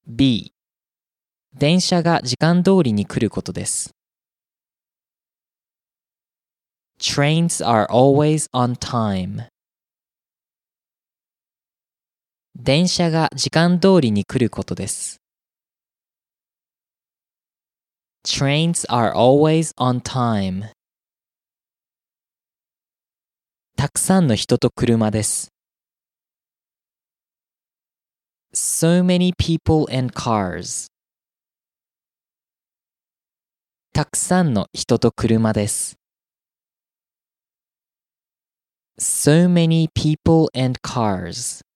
B、電車が時間通りに来ることです。Trains are always on time. 電車が時間通りに来ることです。Trains are always on time. たくさんの人と車です。So many people and cars. たくさんの人と車です。So many people and cars.